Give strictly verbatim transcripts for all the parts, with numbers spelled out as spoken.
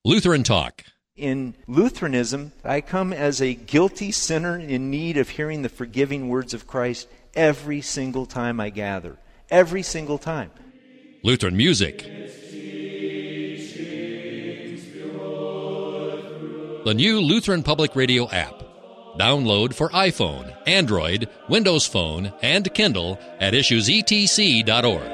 Lutheran Talk. In Lutheranism, I come as a guilty sinner in need of hearing the forgiving words of Christ every single time I gather. Every single time. Lutheran music. The new Lutheran Public Radio app. Download for iPhone, Android, Windows Phone, and Kindle at issues e t c dot org.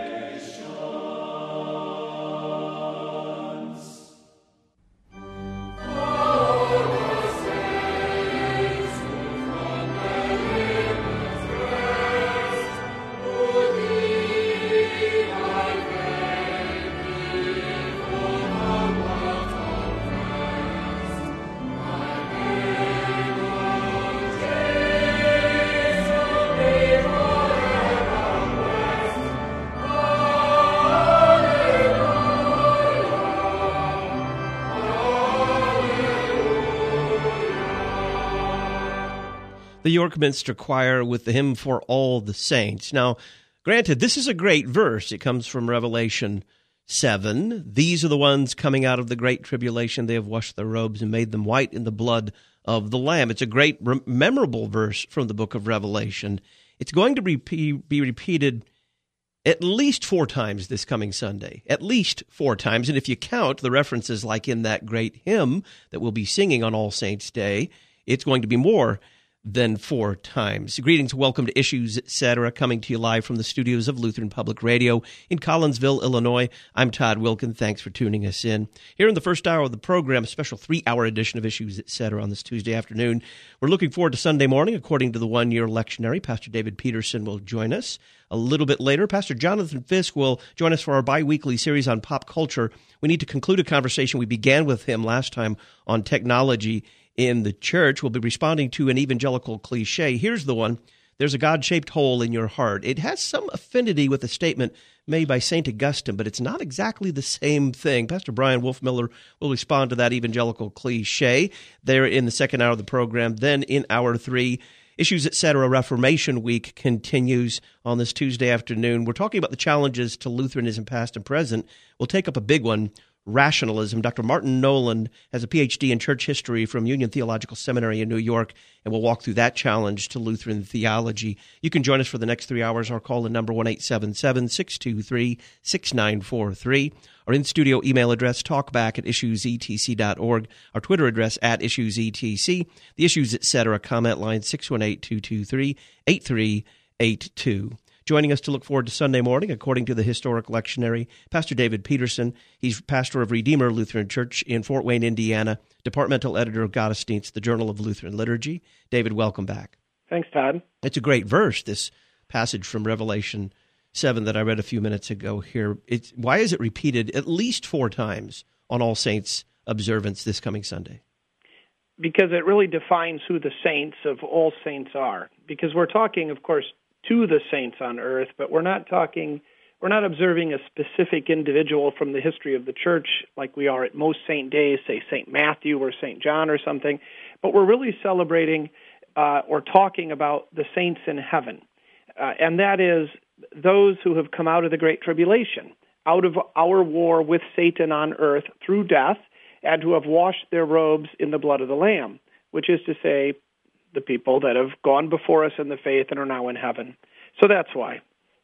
The York Minster Choir with the hymn For All the Saints. Now, granted, this is a great verse. It comes from Revelation seven. These are the ones coming out of the great tribulation. They have washed their robes and made them white in the blood of the Lamb. It's a great, memorable verse from the book of Revelation. It's going to be, be repeated at least four times this coming Sunday. At least four times. And if you count the references like in that great hymn that we'll be singing on All Saints' Day, it's going to be more than four times. Greetings, welcome to Issues, et cetera, coming to you live from the studios of Lutheran Public Radio in Collinsville, Illinois. I'm Todd Wilkin. Thanks for tuning us in. Here in the first hour of the program, a special three-hour edition of Issues, et cetera, on this Tuesday afternoon. We're looking forward to Sunday morning. According to the one-year lectionary, Pastor David Peterson will join us. A little bit later, Pastor Jonathan Fisk will join us for our bi-weekly series on pop culture. We need to conclude a conversation we began with him last time on technology in the church. We'll be responding to an evangelical cliche. Here's the one. There's a God-shaped hole in your heart. It has some affinity with a statement made by Saint Augustine, but it's not exactly the same thing. Pastor Brian Wolfmiller will respond to that evangelical cliche there in the second hour of the program. Then in hour three, Issues, et cetera, Reformation Week continues on this Tuesday afternoon. We're talking about the challenges to Lutheranism past and present. We'll take up a big one, rationalism. Doctor Martin Noland has a P H D in church history from Union Theological Seminary in New York, and we'll walk through that challenge to Lutheran theology. You can join us for the next three hours. Our call in number one eight seven seven, six two three, six nine four three. Our in-studio email address, talkback at issues e t c dot org. Our Twitter address, at issuesetc. The Issues, et cetera, comment line, six one eight, two two three, eight three eight two. Joining us to look forward to Sunday morning, according to the historic lectionary, Pastor David Peterson. He's pastor of Redeemer Lutheran Church in Fort Wayne, Indiana, departmental editor of Gottesdienst, the Journal of Lutheran Liturgy. David, welcome back. Thanks, Todd. It's a great verse, this passage from Revelation seven that I read a few minutes ago here. It's, why is it repeated at least four times on All Saints observance this coming Sunday? Because it really defines who the saints of all saints are. Because we're talking, of course, to the saints on earth, but we're not talking, we're not observing a specific individual from the history of the church like we are at most saint days, say Saint Matthew or Saint John or something, but we're really celebrating uh, or talking about the saints in heaven. Uh, and that is those who have come out of the Great Tribulation, out of our war with Satan on earth through death, and who have washed their robes in the blood of the Lamb, which is to say, the people that have gone before us in the faith and are now in heaven. So that's why.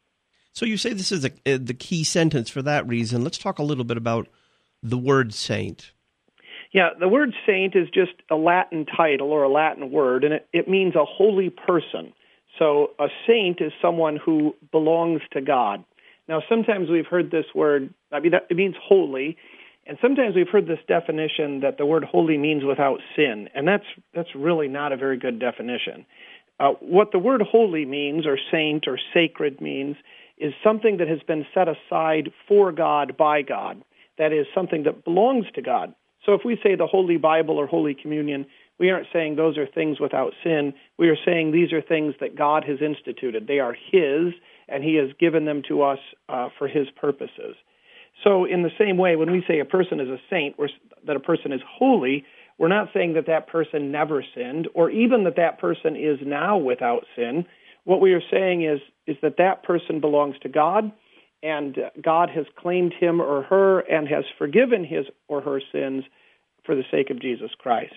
So you say this is a, uh, the key sentence for that reason. Let's talk a little bit about the word saint. Yeah, the word saint is just a Latin title or a Latin word, and it, it means a holy person. So a saint is someone who belongs to God. Now, sometimes we've heard this word, I mean, that, it means holy, and sometimes we've heard this definition that the word holy means without sin, and that's that's really not a very good definition. Uh, what the word holy means, or saint, or sacred means, is something that has been set aside for God by God. That is, something that belongs to God. So if we say the Holy Bible or Holy Communion, we aren't saying those are things without sin. We are saying these are things that God has instituted. They are His, and He has given them to us uh, for His purposes. So in the same way, when we say a person is a saint, or that a person is holy, we're not saying that that person never sinned, or even that that person is now without sin. What we are saying is, is that that person belongs to God, and God has claimed him or her and has forgiven his or her sins for the sake of Jesus Christ.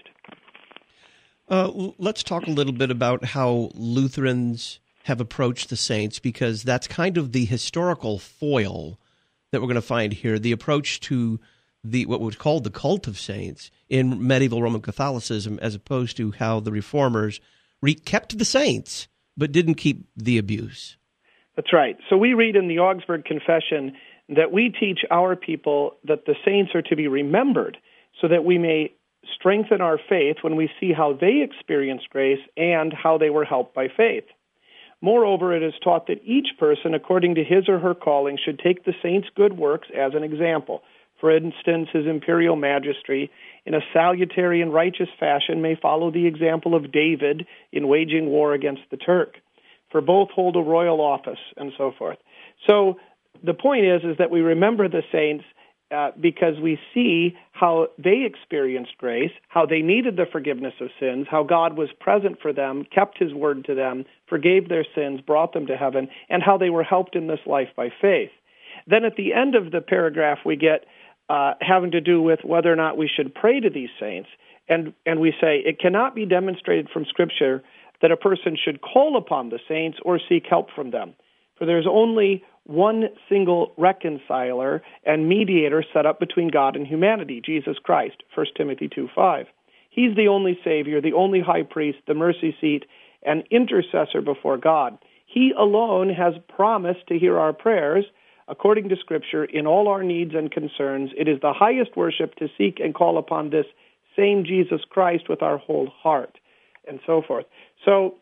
Uh, let's talk a little bit about how Lutherans have approached the saints, because that's kind of the historical foil that we're going to find here, the approach to the what was called the cult of saints in medieval Roman Catholicism, as opposed to how the Reformers re- kept the saints but didn't keep the abuse. That's right. So we read in the Augsburg Confession that we teach our people that the saints are to be remembered so that we may strengthen our faith when we see how they experienced grace and how they were helped by faith. Moreover, it is taught that each person, according to his or her calling, should take the saints' good works as an example. For instance, His Imperial Majesty, in a salutary and righteous fashion, may follow the example of David in waging war against the Turk. For both hold a royal office, and so forth. So the point is, is that we remember the saints uh, because we see how they experienced grace, how they needed the forgiveness of sins, how God was present for them, kept His word to them, forgave their sins, brought them to heaven, and how they were helped in this life by faith. Then at the end of the paragraph, we get uh, having to do with whether or not we should pray to these saints. And, and we say, it cannot be demonstrated from Scripture that a person should call upon the saints or seek help from them. For there's only one single reconciler and mediator set up between God and humanity, Jesus Christ, First Timothy two five. He's the only Savior, the only high priest, the mercy seat, and intercessor before God. He alone has promised to hear our prayers, according to Scripture, in all our needs and concerns. It is the highest worship to seek and call upon this same Jesus Christ with our whole heart, and so forth. So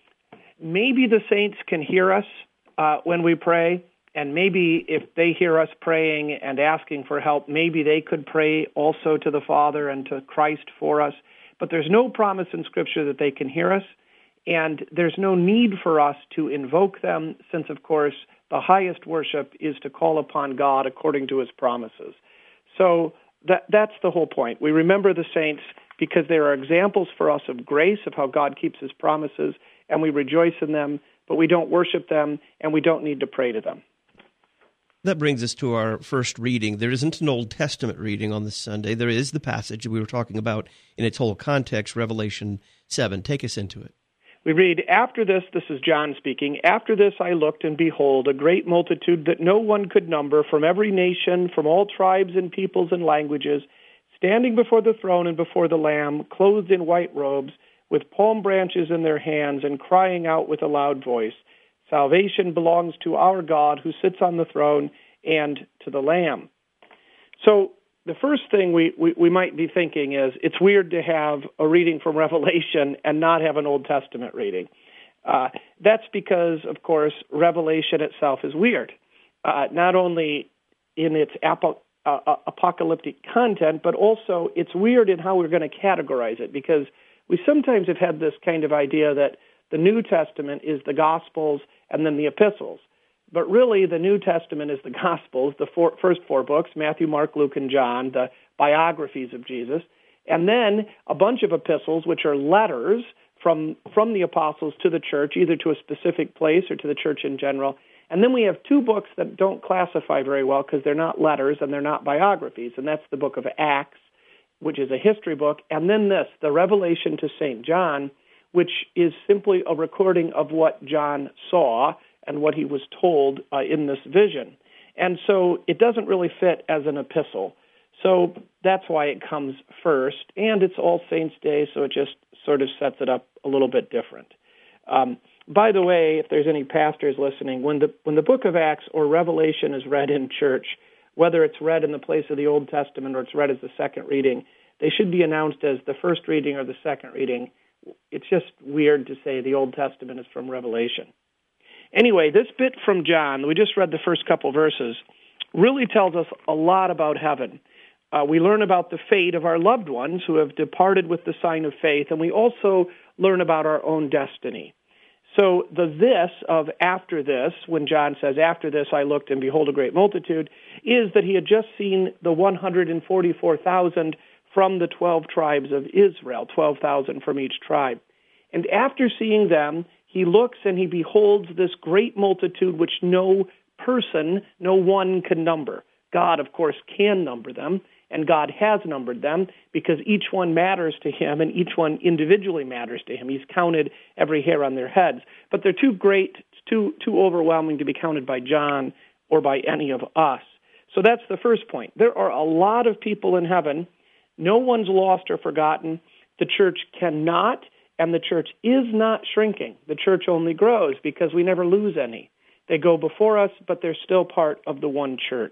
maybe the saints can hear us uh, when we pray, and maybe if they hear us praying and asking for help, maybe they could pray also to the Father and to Christ for us. But there's no promise in Scripture that they can hear us, and there's no need for us to invoke them, since, of course, the highest worship is to call upon God according to His promises. So that that's the whole point. We remember the saints because they are examples for us of grace, of how God keeps His promises, and we rejoice in them, but we don't worship them, and we don't need to pray to them. That brings us to our first reading. There isn't an Old Testament reading on this Sunday. There is the passage we were talking about in its whole context, Revelation seven. Take us into it. We read, after this, this is John speaking, after this I looked, and behold, a great multitude that no one could number, from every nation, from all tribes and peoples and languages, standing before the throne and before the Lamb, clothed in white robes, with palm branches in their hands, and crying out with a loud voice, salvation belongs to our God who sits on the throne and to the Lamb. So the first thing we, we, we might be thinking is it's weird to have a reading from Revelation and not have an Old Testament reading. Uh, that's because, of course, Revelation itself is weird, uh, not only in its apo- uh, apocalyptic content, but also it's weird in how we're going to categorize it, because we sometimes have had this kind of idea that the New Testament is the Gospels and then the Epistles. But really, the New Testament is the Gospels, the four, first four books, Matthew, Mark, Luke, and John, the biographies of Jesus, and then a bunch of epistles, which are letters from, from the apostles to the church, either to a specific place or to the church in general. And then we have two books that don't classify very well because they're not letters and they're not biographies, and that's the book of Acts, which is a history book, and then this, the Revelation to Saint John, which is simply a recording of what John saw and what he was told uh, in this vision. And so it doesn't really fit as an epistle. So that's why it comes first, and it's All Saints' Day, so it just sort of sets it up a little bit different. Um, by the way, if there's any pastors listening, when the when the book of Acts or Revelation is read in church, whether it's read in the place of the Old Testament or it's read as the second reading, they should be announced as the first reading or the second reading. It's just weird to say the Old Testament is from Revelation. Anyway, this bit from John, we just read the first couple verses, really tells us a lot about heaven. Uh, we learn about the fate of our loved ones who have departed with the sign of faith, and we also learn about our own destiny. So the this of after this, when John says, after this I looked and behold a great multitude, is that he had just seen the one hundred forty-four thousand from the twelve tribes of Israel, twelve thousand from each tribe. And after seeing them, he looks and he beholds this great multitude which no person, no one can number. God, of course, can number them, and God has numbered them because each one matters to him and each one individually matters to him. He's counted every hair on their heads. But they're too great, too, too overwhelming to be counted by John or by any of us. So that's the first point. There are a lot of people in heaven. No one's lost or forgotten. The church cannot, and the church is not shrinking. The church only grows because we never lose any. They go before us, but they're still part of the one church.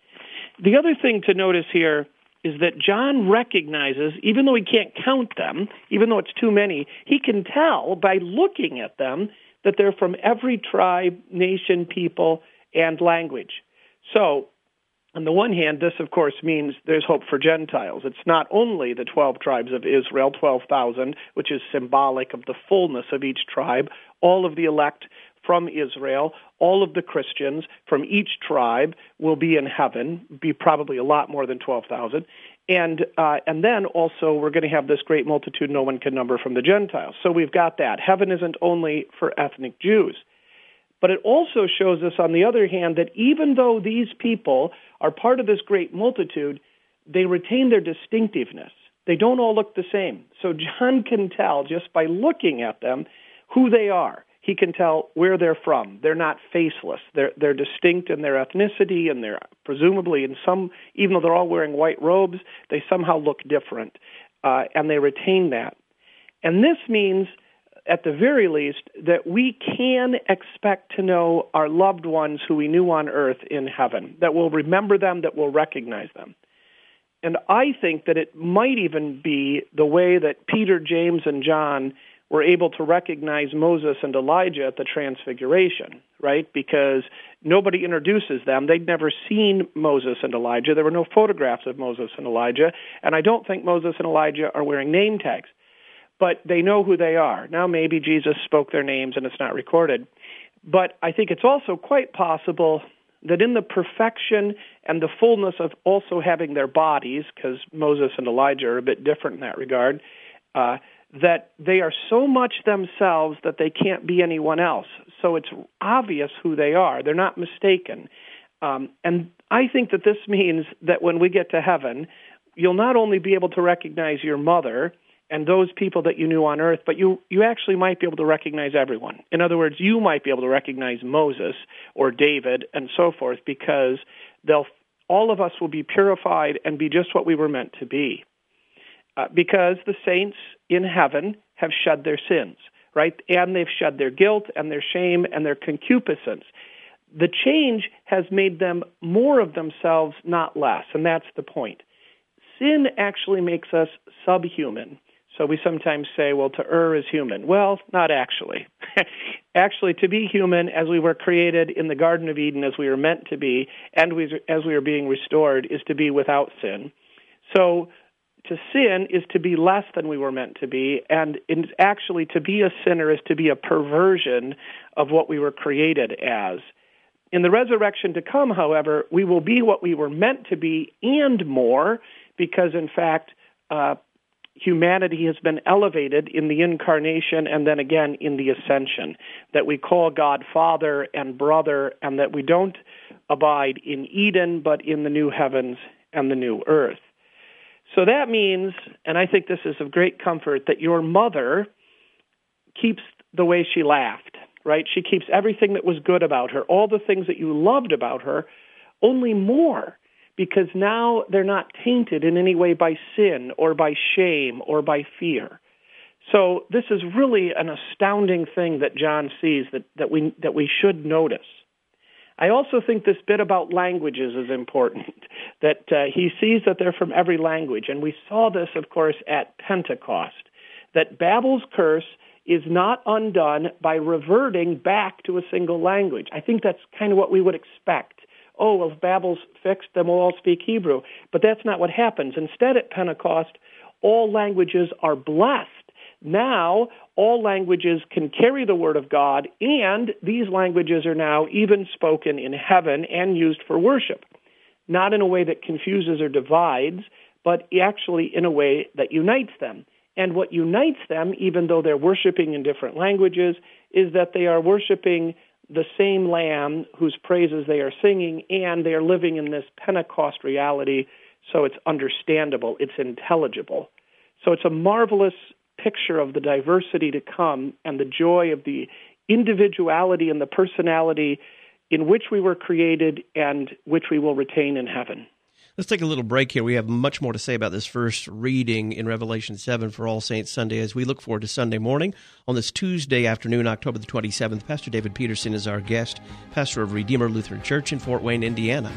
The other thing to notice here is that John recognizes, even though he can't count them, even though it's too many, he can tell by looking at them that they're from every tribe, nation, people, and language. So, on the one hand, this, of course, means there's hope for Gentiles. It's not only the twelve tribes of Israel, twelve thousand, which is symbolic of the fullness of each tribe, all of the elect from Israel, all of the Christians from each tribe will be in heaven, be probably a lot more than twelve thousand. And uh, and then also we're going to have this great multitude no one can number from the Gentiles. So we've got that. Heaven isn't only for ethnic Jews. But it also shows us, on the other hand, that even though these people are part of this great multitude, they retain their distinctiveness. They don't all look the same. So John can tell, just by looking at them, who they are. He can tell where they're from. They're not faceless. They're, they're distinct in their ethnicity, and they're presumably in some, even though they're all wearing white robes, they somehow look different, uh, and they retain that. And this means, at the very least, that we can expect to know our loved ones who we knew on earth in heaven, that we'll remember them, that we'll recognize them. And I think that it might even be the way that Peter, James, and John were able to recognize Moses and Elijah at the Transfiguration, right? Because nobody introduces them. They'd never seen Moses and Elijah. There were no photographs of Moses and Elijah, and I don't think Moses and Elijah are wearing name tags. But they know who they are. Now maybe Jesus spoke their names and it's not recorded. But I think it's also quite possible that in the perfection and the fullness of also having their bodies, because Moses and Elijah are a bit different in that regard, uh, that they are so much themselves that they can't be anyone else. So it's obvious who they are. They're not mistaken. Um, and I think that this means that when we get to heaven, you'll not only be able to recognize your mother and those people that you knew on earth, but you, you actually might be able to recognize everyone. In other words, you might be able to recognize Moses or David and so forth, because they'll all of us will be purified and be just what we were meant to be. Uh, because the saints in heaven have shed their sins, right? And they've shed their guilt and their shame and their concupiscence. The change has made them more of themselves, not less, and that's the point. Sin actually makes us subhuman. So we sometimes say, well, to err is human. Well, not actually. Actually, to be human as we were created in the Garden of Eden, as we were meant to be, and we, as we are being restored, is to be without sin. So to sin is to be less than we were meant to be, and it's actually to be a sinner is to be a perversion of what we were created as. In the resurrection to come, however, we will be what we were meant to be and more, because, in fact, uh, humanity has been elevated in the incarnation and then again in the ascension, that we call God Father and Brother, and that we don't abide in Eden, but in the new heavens and the new earth. So that means, and I think this is of great comfort, that your mother keeps the way she laughed, right? She keeps everything that was good about her, all the things that you loved about her, only more, because now they're not tainted in any way by sin or by shame or by fear. So this is really an astounding thing that John sees that, that we that we should notice. I also think this bit about languages is important, that uh, he sees that they're from every language. And we saw this, of course, at Pentecost, that Babel's curse is not undone by reverting back to a single language. I think that's kind of what we would expect. Oh, well, if Babel's fixed, then we'll all speak Hebrew. But that's not what happens. Instead, at Pentecost, all languages are blessed. Now, all languages can carry the word of God, and these languages are now even spoken in heaven and used for worship, not in a way that confuses or divides, but actually in a way that unites them. And what unites them, even though they're worshiping in different languages, is that they are worshiping the same Lamb whose praises they are singing, and they are living in this Pentecost reality so it's understandable, it's intelligible. So it's a marvelous picture of the diversity to come and the joy of the individuality and the personality in which we were created and which we will retain in heaven. Let's take a little break here. We have much more to say about this first reading in Revelation seven for All Saints Sunday as we look forward to Sunday morning. On this Tuesday afternoon, October the twenty-seventh, Pastor David Peterson is our guest, pastor of Redeemer Lutheran Church in Fort Wayne, Indiana.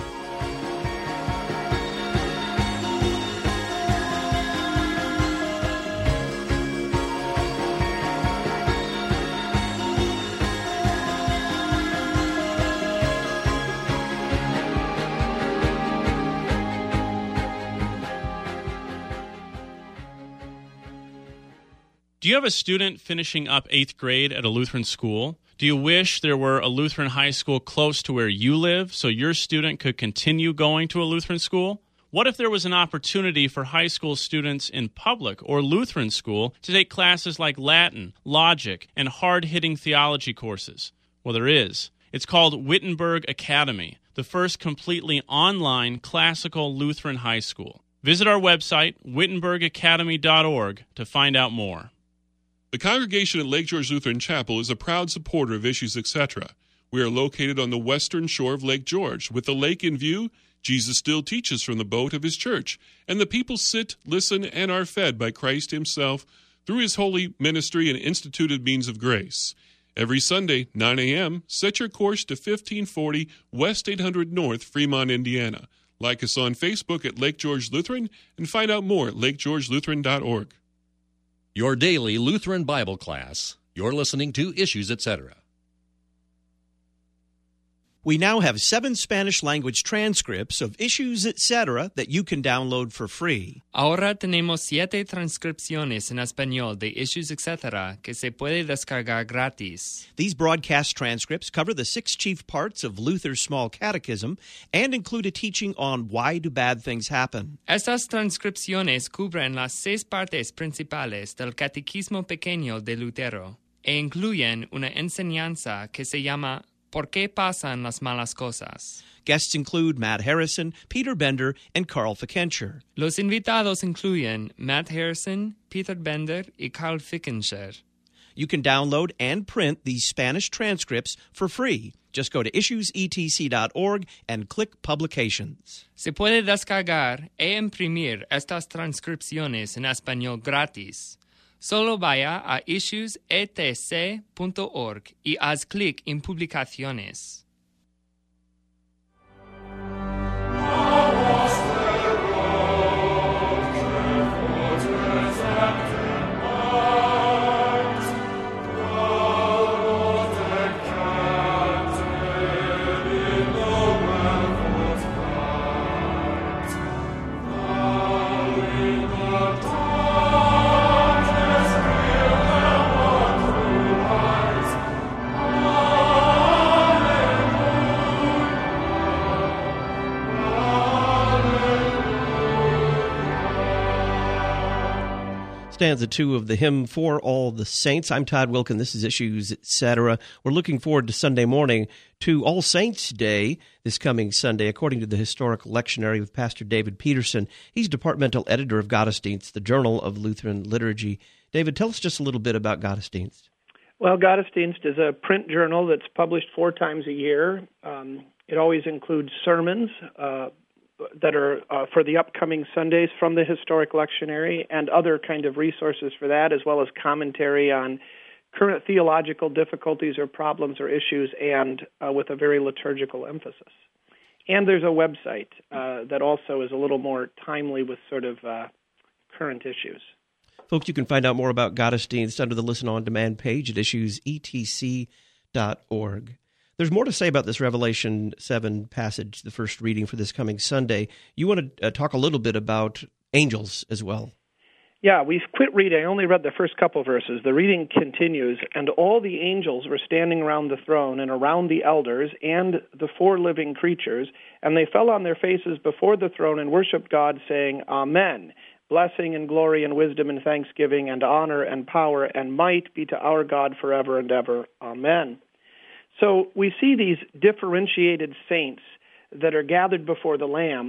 Do you have a student finishing up eighth grade at a Lutheran school? Do you wish there were a Lutheran high school close to where you live so your student could continue going to a Lutheran school? What if there was an opportunity for high school students in public or Lutheran school to take classes like Latin, logic, and hard-hitting theology courses? Well, there is. It's called Wittenberg Academy, the first completely online classical Lutheran high school. Visit our website, wittenberg academy dot org, to find out more. The congregation at Lake George Lutheran Chapel is a proud supporter of Issues, et cetera. We are located on the western shore of Lake George. With the lake in view, Jesus still teaches from the boat of his church, and the people sit, listen, and are fed by Christ himself through his holy ministry and instituted means of grace. Every Sunday, nine a.m., set your course to fifteen forty West eight hundred North, Fremont, Indiana. Like us on Facebook at Lake George Lutheran, and find out more at lake george lutheran dot org. Your daily Lutheran Bible class. You're listening to Issues, et cetera. We now have seven Spanish-language transcripts of Issues, et cetera that you can download for free. Ahora tenemos siete transcripciones en español de Issues, et cetera que se puede descargar gratis. These broadcast transcripts cover the six chief parts of Luther's Small Catechism and include a teaching on why do bad things happen. Estas transcripciones cubren las seis partes principales del Catecismo Pequeño de Lutero e incluyen una enseñanza que se llama ¿Por qué pasan las malas cosas? Guests include Matt Harrison, Peter Bender, and Carl Fickenshire. Los invitados incluyen Matt Harrison, Peter Bender, y Carl Fickenshire. You can download and print these Spanish transcripts for free. Just go to issues e t c dot org and click Publications. Se puede descargar e imprimir estas transcripciones en español gratis. Solo vaya a issues e t c punto org y haz clic en Publicaciones. Stanza two of the hymn For All the Saints. I'm Todd Wilkin. This is Issues, et cetera. We're looking forward to Sunday morning to All Saints Day this coming Sunday, according to the Historical Lectionary with Pastor David Peterson. He's departmental editor of Gottesdienst, the Journal of Lutheran Liturgy. David, tell us just a little bit about Gottesdienst. Well, Gottesdienst is a print journal that's published four times a year. Um, it always includes sermons, uh, that are uh, for the upcoming Sundays from the Historic Lectionary and other kind of resources for that, as well as commentary on current theological difficulties or problems or issues, and uh, with a very liturgical emphasis. And there's a website uh, that also is a little more timely with sort of uh, current issues. Folks, you can find out more about Gottesdienst under the Listen On Demand page at issues e t c dot org. There's more to say about this Revelation seven passage, the first reading for this coming Sunday. You want to uh, talk a little bit about angels as well. Yeah, we've quit reading. I only read the first couple verses. The reading continues, and all the angels were standing around the throne and around the elders and the four living creatures, and they fell on their faces before the throne and worshiped God, saying, Amen. Blessing and glory and wisdom and thanksgiving and honor and power and might be to our God forever and ever. Amen. So we see these differentiated saints that are gathered before the Lamb,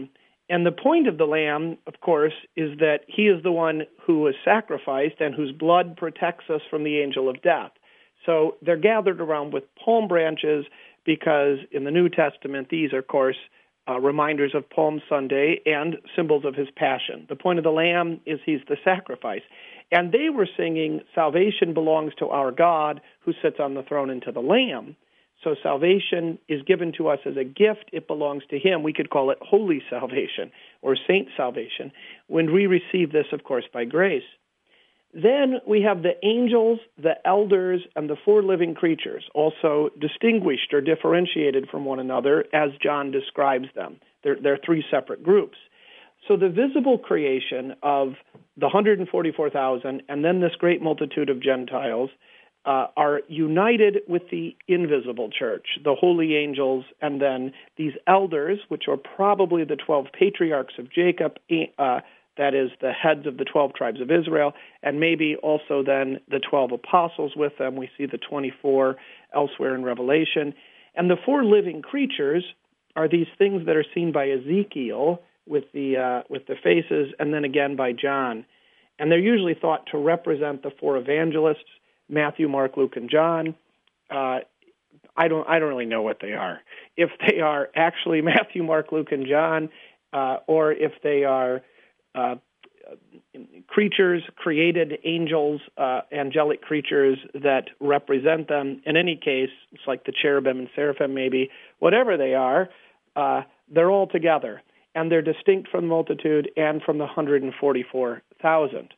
And the point of the Lamb, of course, is that he is the one who was sacrificed and whose blood protects us from the angel of death. So they're gathered around with palm branches because in the New Testament, these are, of course, uh, reminders of Palm Sunday and symbols of his passion. The point of the Lamb is he's the sacrifice. And they were singing, salvation belongs to our God who sits on the throne and to the Lamb. So salvation is given to us as a gift. It belongs to him. We could call it holy salvation or saint salvation when we receive this, of course, by grace. Then we have the angels, the elders, and the four living creatures, also distinguished or differentiated from one another as John describes them. They're, they're three separate groups. So the visible creation of the one hundred forty-four thousand and then this great multitude of Gentiles uh, are united with the invisible church, the holy angels, and then these elders, which are probably the twelve patriarchs of Jacob, uh, that is, the heads of the twelve tribes of Israel, and maybe also then the twelve apostles with them. We see the twenty-four elsewhere in Revelation. And the four living creatures are these things that are seen by Ezekiel with the uh, with the faces, and then again by John. And they're usually thought to represent the four evangelists, Matthew, Mark, Luke, and John. Uh, I don't I don't really know what they are. If they are actually Matthew, Mark, Luke, and John, uh, or if they are uh, creatures, created angels, uh, angelic creatures that represent them. In any case, it's like the cherubim and seraphim maybe. Whatever they are, uh, they're all together. And they're distinct from the multitude and from the one hundred forty-four thousand.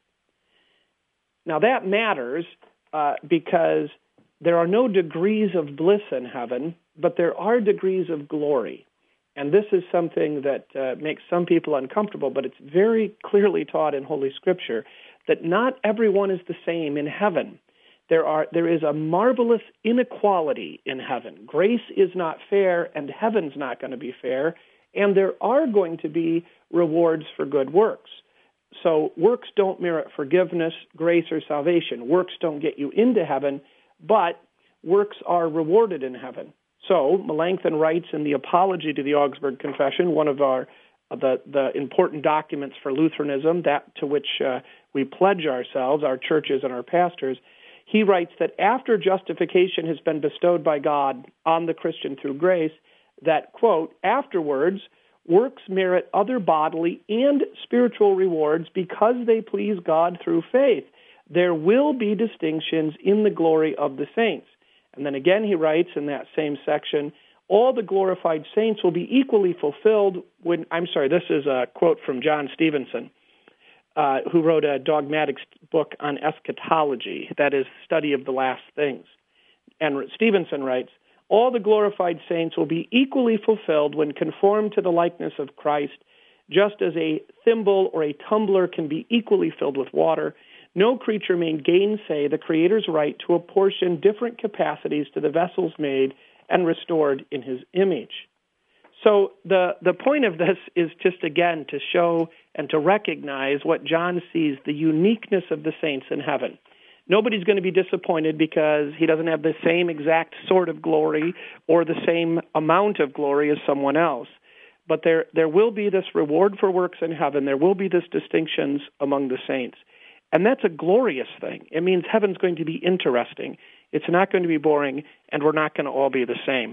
Now that matters uh, because there are no degrees of bliss in heaven, but there are degrees of glory. And this is something that uh, makes some people uncomfortable, but it's very clearly taught in Holy Scripture that not everyone is the same in heaven. There are there is a marvelous inequality in heaven. Grace is not fair, and heaven's not going to be fair. And there are going to be rewards for good works. So works don't merit forgiveness, grace, or salvation. Works don't get you into heaven, but works are rewarded in heaven. So Melanchthon writes in the Apology to the Augsburg Confession, one of our the, the important documents for Lutheranism, that to which uh, we pledge ourselves, our churches and our pastors, he writes that after justification has been bestowed by God on the Christian through grace, that, quote, afterwards, works merit other bodily and spiritual rewards because they please God through faith. There will be distinctions in the glory of the saints. And then again he writes in that same section, all the glorified saints will be equally fulfilled when, I'm sorry, this is a quote from John Stevenson, uh, who wrote a dogmatic book on eschatology, that is, study of the last things. And Stevenson writes, all the glorified saints will be equally fulfilled when conformed to the likeness of Christ, just as a thimble or a tumbler can be equally filled with water. No creature may gainsay the Creator's right to apportion different capacities to the vessels made and restored in his image. So the, the point of this is just, again, to show and to recognize what John sees, the uniqueness of the saints in heaven. Nobody's going to be disappointed because he doesn't have the same exact sort of glory or the same amount of glory as someone else. But there there will be this reward for works in heaven. There will be this distinctions among the saints. And that's a glorious thing. It means heaven's going to be interesting. It's not going to be boring, and we're not going to all be the same.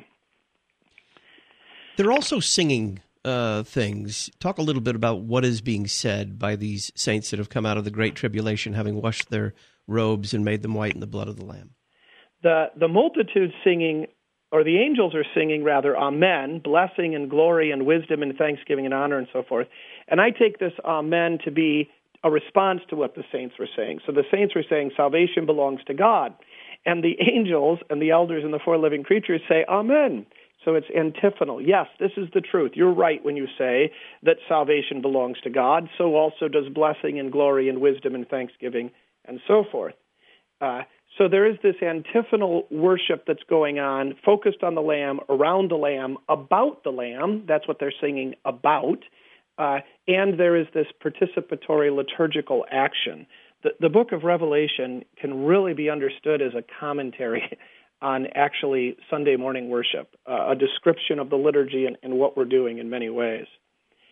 They're also singing uh, things. Talk a little bit about what is being said by these saints that have come out of the Great Tribulation, having washed their robes and made them white in the blood of the Lamb. The the multitude singing, or the angels are singing rather, amen, blessing and glory and wisdom and thanksgiving and honor and so forth. And I take this amen to be a response to what the saints were saying. So the saints were saying salvation belongs to God. And the angels and the elders and the four living creatures say amen. So it's antiphonal. Yes, this is the truth. You're right when you say that salvation belongs to God. So also does blessing and glory and wisdom and thanksgiving and so forth. Uh, so there is this antiphonal worship that's going on, focused on the Lamb, around the Lamb, about the Lamb. That's what they're singing about. Uh, and there is this participatory liturgical action. The, the book of Revelation can really be understood as a commentary on actually Sunday morning worship, uh, a description of the liturgy and, and what we're doing in many ways.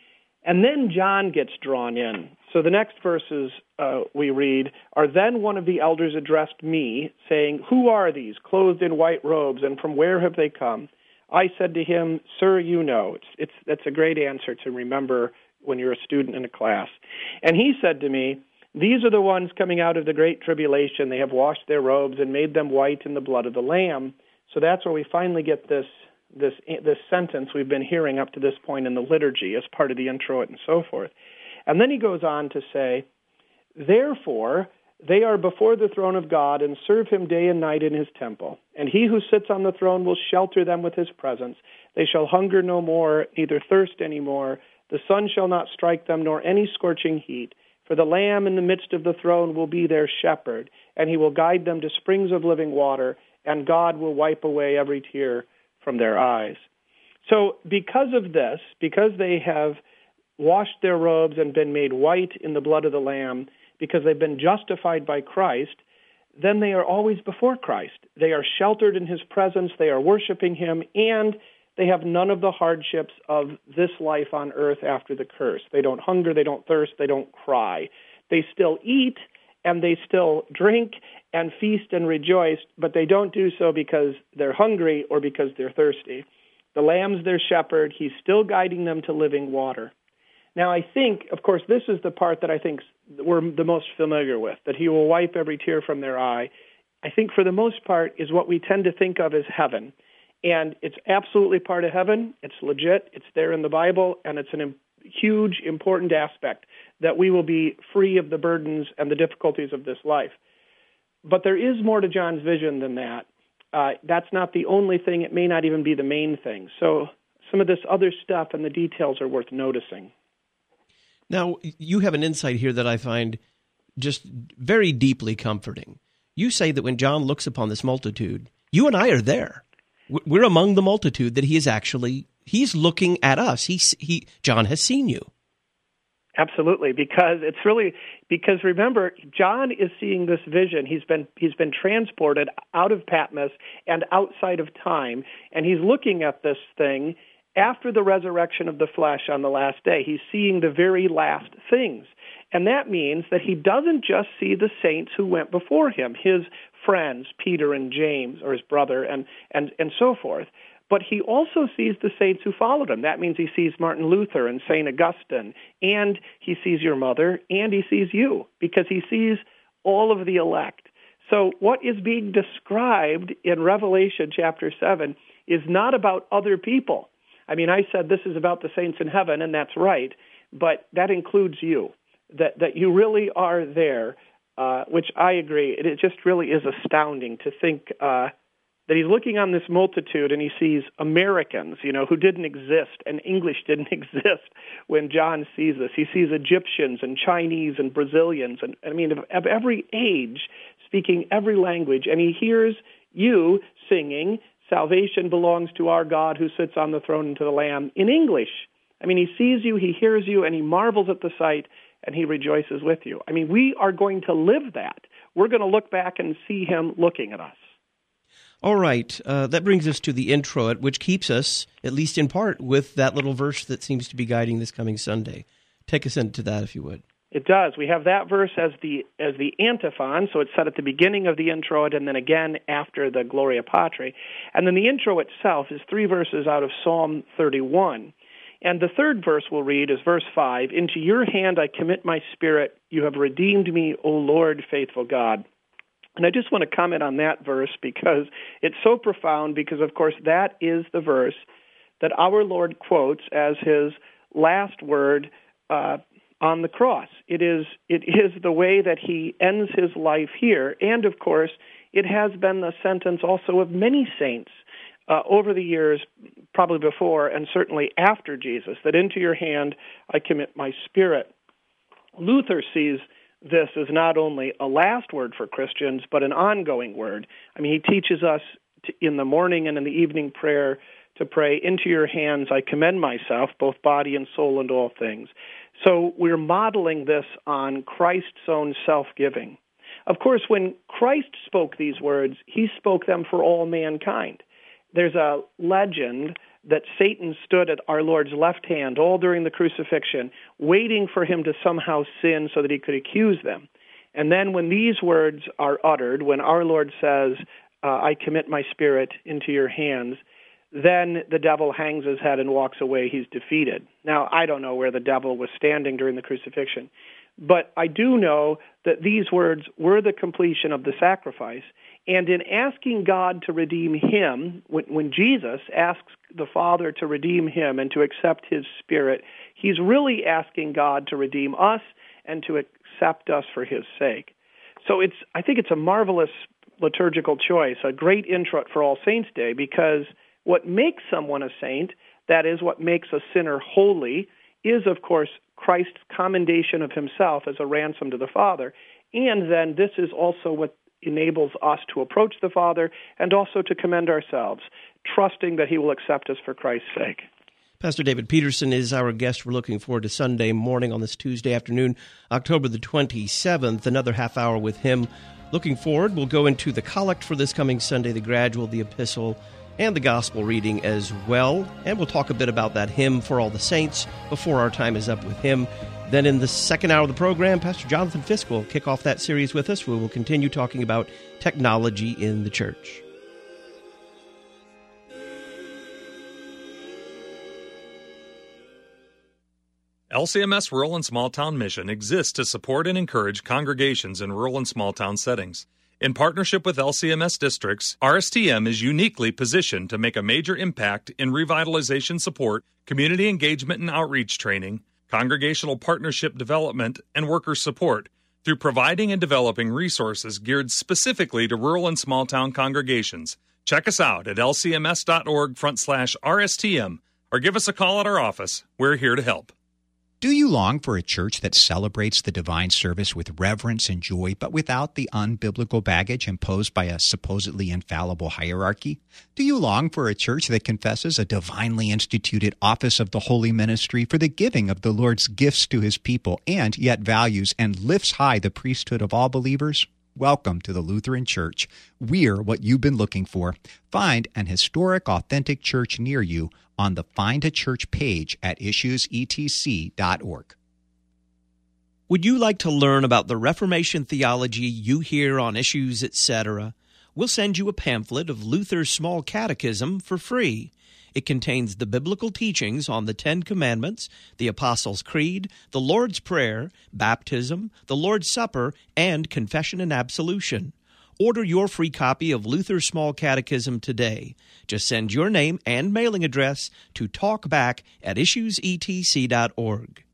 And then John gets drawn in. So the next verses uh, we read are, "Then one of the elders addressed me, saying, 'Who are these, clothed in white robes, and from where have they come?' I said to him, 'Sir, you know.'" It's, it's, that's a great answer to remember when you're a student in a class. "And he said to me, 'These are the ones coming out of the great tribulation. They have washed their robes and made them white in the blood of the Lamb.'" So that's where we finally get this this this sentence we've been hearing up to this point in the liturgy as part of the introit and so forth. And then he goes on to say, "Therefore, they are before the throne of God and serve him day and night in his temple. And he who sits on the throne will shelter them with his presence. They shall hunger no more, neither thirst any more. The sun shall not strike them, nor any scorching heat. For the Lamb in the midst of the throne will be their shepherd, and he will guide them to springs of living water, and God will wipe away every tear from their eyes." So because of this, because they have washed their robes and been made white in the blood of the Lamb, because they've been justified by Christ, then they are always before Christ. They are sheltered in his presence, they are worshiping him, and they have none of the hardships of this life on earth after the curse. They don't hunger, they don't thirst, they don't cry. They still eat, and they still drink and feast and rejoice, but they don't do so because they're hungry or because they're thirsty. The Lamb's their shepherd. He's still guiding them to living water. Now, I think, of course, this is the part that I think we're the most familiar with, that he will wipe every tear from their eye. I think for the most part is what we tend to think of as heaven. And it's absolutely part of heaven. It's legit. It's there in the Bible, and it's a im- huge, important aspect that we will be free of the burdens and the difficulties of this life. But there is more to John's vision than that. Uh, that's not the only thing. It may not even be the main thing. So some of this other stuff and the details are worth noticing. Now, you have an insight here that I find just very deeply comforting. You say that when John looks upon this multitude, you and I are there. We're among the multitude that he is actually, he's looking at us. He, he, John has seen you. Absolutely, because it's really, because remember, John is seeing this vision. He's been he's been transported out of Patmos and outside of time, and he's looking at this thing after the resurrection of the flesh on the last day. He's seeing the very last things. And that means that he doesn't just see the saints who went before him, his friends, Peter and James, or his brother, and, and, and so forth, but he also sees the saints who followed him. That means he sees Martin Luther and Saint Augustine, and he sees your mother, and he sees you, because he sees all of the elect. So what is being described in Revelation chapter seven is not about other people. I mean, I said this is about the saints in heaven, and that's right, but that includes you, that that you really are there, uh, which I agree. It, it just really is astounding to think uh, that he's looking on this multitude and he sees Americans, you know, who didn't exist, and English didn't exist when John sees this. He sees Egyptians and Chinese and Brazilians, and I mean, of, of every age, speaking every language, and he hears you singing, "Salvation belongs to our God who sits on the throne and to the Lamb," in English. I mean, he sees you, he hears you, and he marvels at the sight, and he rejoices with you. I mean, we are going to live that. We're going to look back and see him looking at us. All right. Uh, that brings us to the introit, which keeps us, at least in part, with that little verse that seems to be guiding this coming Sunday. Take us into that, if you would. It does. We have that verse as the as the antiphon, so it's said at the beginning of the introit and then again after the Gloria Patri. And then the intro itself is three verses out of Psalm thirty-one. And the third verse we'll read is verse five. "Into your hand I commit my spirit. You have redeemed me, O Lord, faithful God." And I just want to comment on that verse because it's so profound, because, of course, that is the verse that our Lord quotes as his last word uh, on the cross. It is it is the way that he ends his life here. And, of course, it has been the sentence also of many saints uh, over the years, probably before and certainly after Jesus, that into your hand I commit my spirit. Luther sees this is not only a last word for Christians, but an ongoing word. I mean, he teaches us to, in the morning and in the evening prayer to pray, "Into your hands I commend myself, both body and soul and all things." So we're modeling this on Christ's own self-giving. Of course, when Christ spoke these words, he spoke them for all mankind. There's a legend that Satan stood at our Lord's left hand all during the crucifixion, waiting for him to somehow sin so that he could accuse them. And then when these words are uttered, when our Lord says, uh, I commit my spirit into your hands, then the devil hangs his head and walks away. He's defeated. Now, I don't know where the devil was standing during the crucifixion, but I do know that these words were the completion of the sacrifice. And in asking God to redeem him, when, when Jesus asks the Father to redeem him and to accept his Spirit, he's really asking God to redeem us and to accept us for his sake. So it's, I think it's a marvelous liturgical choice, a great introit for All Saints' Day, because what makes someone a saint, that is, what makes a sinner holy, is, of course, Christ's commendation of himself as a ransom to the Father. And then this is also what enables us to approach the Father and also to commend ourselves, trusting that he will accept us for Christ's sake. Pastor David Peterson is our guest. We're looking forward to Sunday morning on this Tuesday afternoon, October the twenty-seventh, another half hour with him. Looking forward, we'll go into the collect for this coming Sunday, the gradual, the epistle, and the gospel reading as well. And we'll talk a bit about that hymn for all the saints before our time is up with him. Then in the second hour of the program, Pastor Jonathan Fisk will kick off that series with us. We will continue talking about technology in the church. L C M S Rural and Small Town Mission exists to support and encourage congregations in rural and small town settings. In partnership with L C M S districts, R S T M is uniquely positioned to make a major impact in revitalization support, community engagement and outreach training, congregational partnership development, and worker support through providing and developing resources geared specifically to rural and small town congregations. Check us out at lcms.org front slash RSTM or give us a call at our office. We're here to help. Do you long for a church that celebrates the divine service with reverence and joy, but without the unbiblical baggage imposed by a supposedly infallible hierarchy? Do you long for a church that confesses a divinely instituted office of the holy ministry for the giving of the Lord's gifts to his people, and yet values and lifts high the priesthood of all believers? Welcome to the Lutheran Church. We're what you've been looking for. Find an historic, authentic church near you on the Find a Church page at issues e t c dot org. Would you like to learn about the Reformation theology you hear on Issues, et cetera? We'll send you a pamphlet of Luther's Small Catechism for free. It contains the biblical teachings on the Ten Commandments, the Apostles' Creed, the Lord's Prayer, baptism, the Lord's Supper, and confession and absolution. Order your free copy of Luther's Small Catechism today. Just send your name and mailing address to talkback at issues e t c dot org.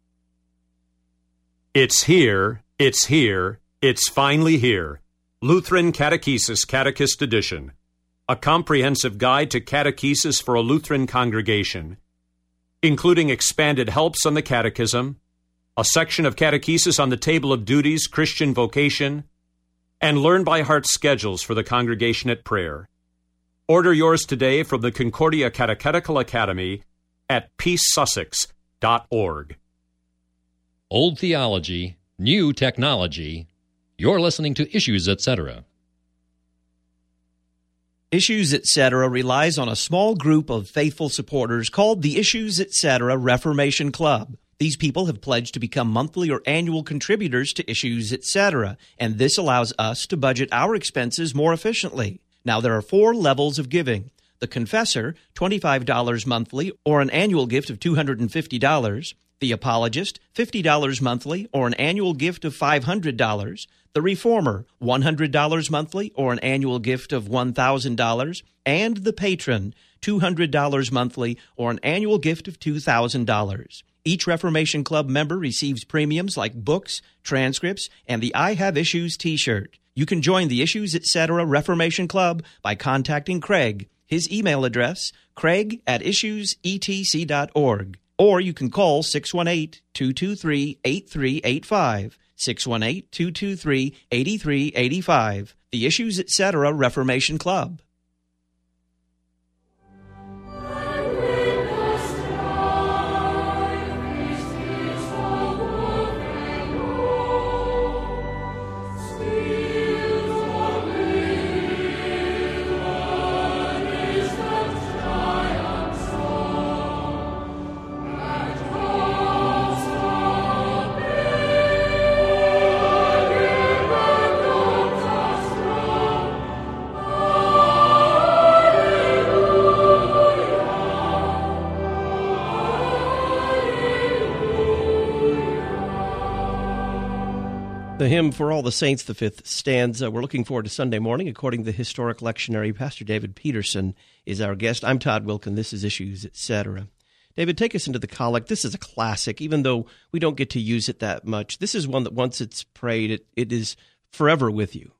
It's here, it's here, it's finally here. Lutheran Catechesis Catechist Edition. A comprehensive guide to catechesis for a Lutheran congregation, including expanded helps on the catechism, a section of catechesis on the table of duties, Christian vocation, and learn-by-heart schedules for the congregation at prayer. Order yours today from the Concordia Catechetical Academy at peace sussex dot org. Old theology, new technology. You're listening to Issues, et cetera. Issues, et cetera relies on a small group of faithful supporters called the Issues, et cetera Reformation Club. These people have pledged to become monthly or annual contributors to Issues, et cetera, and this allows us to budget our expenses more efficiently. Now, there are four levels of giving. The Confessor, twenty-five dollars monthly or an annual gift of two hundred fifty dollars. The Apologist, fifty dollars monthly or an annual gift of five hundred dollars. The Reformer, one hundred dollars monthly or an annual gift of one thousand dollars. And the Patron, two hundred dollars monthly or an annual gift of two thousand dollars. Each Reformation Club member receives premiums like books, transcripts, and the I Have Issues t-shirt. You can join the Issues, et cetera Reformation Club by contacting Craig. His email address, craig at issues e t c dot org. Or you can call six one eight, two two three, eight three eight five, six one eight, two two three, eight three eight five. The Issues, et cetera Reformation Club. The hymn For All the Saints, the fifth stanza. We're looking forward to Sunday morning. According to the historic lectionary, Pastor David Peterson is our guest. I'm Todd Wilkin. This is Issues, et cetera. David, take us into the collect. This is a classic, even though we don't get to use it that much. This is one that once it's prayed, it, it is forever with you.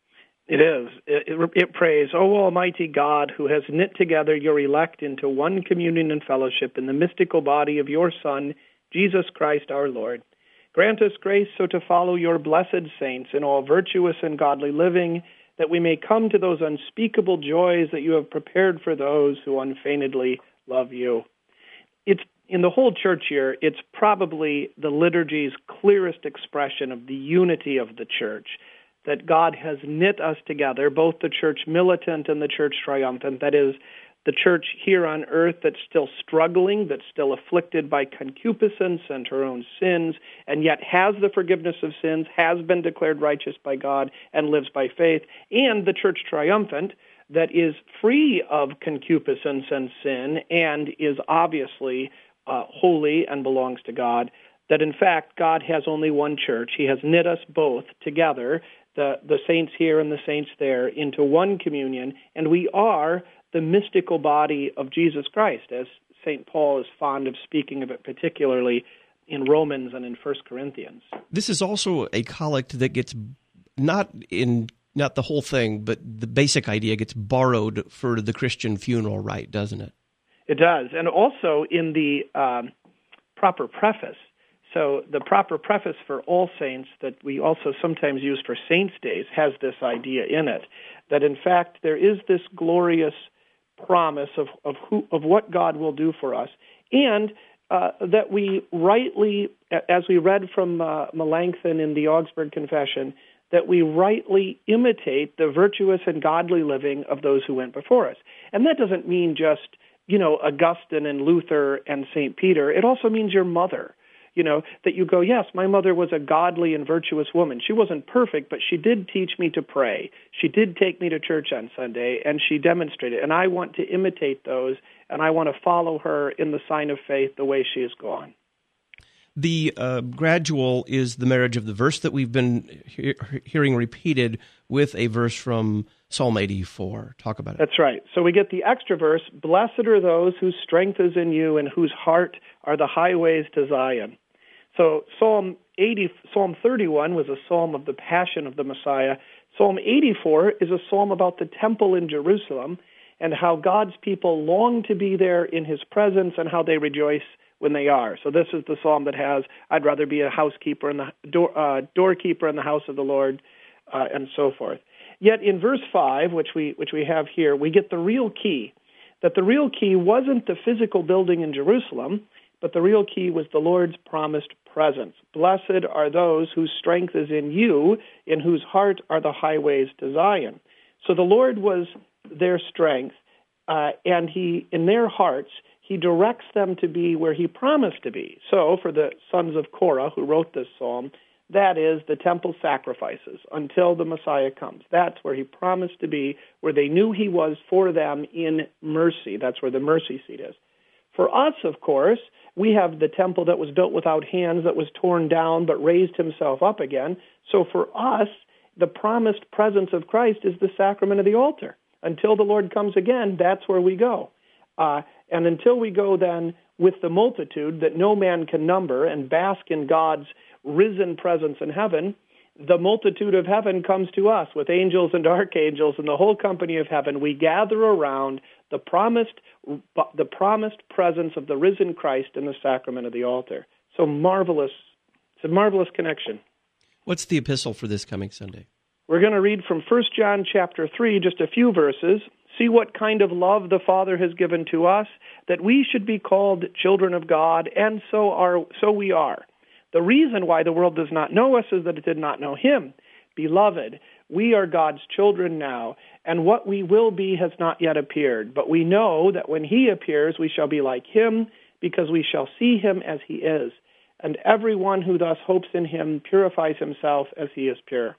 It is. It, it, it prays, O Almighty God, who has knit together your elect into one communion and fellowship in the mystical body of your Son, Jesus Christ our Lord. Grant us grace so to follow your blessed saints in all virtuous and godly living, that we may come to those unspeakable joys that you have prepared for those who unfeignedly love you. It's in the whole church year, it's probably the liturgy's clearest expression of the unity of the church, that God has knit us together, both the church militant and the church triumphant, that is, the church here on earth that's still struggling, that's still afflicted by concupiscence and her own sins, and yet has the forgiveness of sins, has been declared righteous by God, and lives by faith, and the church triumphant that is free of concupiscence and sin and is obviously uh, holy and belongs to God, that in fact God has only one church. He has knit us both together, the, the saints here and the saints there, into one communion, and we are the mystical body of Jesus Christ, as Saint Paul is fond of speaking of it, particularly in Romans and in First Corinthians. This is also a collect that gets not in not the whole thing, but the basic idea gets borrowed for the Christian funeral rite, doesn't it? It does, and also in the um, proper preface. So the proper preface for All Saints that we also sometimes use for Saints' Days has this idea in it, that in fact there is this glorious promise of of, who, of what God will do for us, and uh, that we rightly, as we read from uh, Melanchthon in the Augsburg Confession, that we rightly imitate the virtuous and godly living of those who went before us. And that doesn't mean just, you know, Augustine and Luther and Saint Peter. It also means your mother. You know, that you go, yes, my mother was a godly and virtuous woman. She wasn't perfect, but she did teach me to pray. She did take me to church on Sunday, and she demonstrated. And I want to imitate those, and I want to follow her in the sign of faith the way she has gone. The uh, gradual is the marriage of the verse that we've been he- hearing repeated with a verse from Psalm eighty-four. Talk about it. That's right. So we get the extra verse, blessed are those whose strength is in you and whose heart are the highways to Zion. So Psalm eighty, Psalm thirty-one was a psalm of the passion of the Messiah. Psalm eighty-four is a psalm about the temple in Jerusalem and how God's people long to be there in his presence and how they rejoice when they are. So this is the psalm that has, I'd rather be a housekeeper in the door, uh, doorkeeper in the house of the Lord, uh, and so forth. Yet in verse five, which we which we have here, we get the real key, that the real key wasn't the physical building in Jerusalem, but the real key was the Lord's promised presence. Blessed are those whose strength is in you, in whose heart are the highways to Zion. So the Lord was their strength, uh, and he, in their hearts, he directs them to be where he promised to be. So for the sons of Korah, who wrote this psalm, that is the temple sacrifices until the Messiah comes. That's where he promised to be, where they knew he was for them in mercy. That's where the mercy seat is. For us, of course, we have the temple that was built without hands, that was torn down, but raised himself up again. So for us, the promised presence of Christ is the sacrament of the altar. Until the Lord comes again, that's where we go. Uh, and until we go then with the multitude that no man can number and bask in God's risen presence in heaven, the multitude of heaven comes to us with angels and archangels and the whole company of heaven. We gather around the promised the promised presence of the risen Christ in the sacrament of the altar. So marvelous. It's a marvelous connection. What's the epistle for this coming Sunday? We're going to read from First John chapter three, just a few verses. See what kind of love the Father has given to us, that we should be called children of God, and so are so we are. The reason why the world does not know us is that it did not know him. Beloved, we are God's children now, and what we will be has not yet appeared. But we know that when he appears, we shall be like him, because we shall see him as he is. And everyone who thus hopes in him purifies himself as he is pure.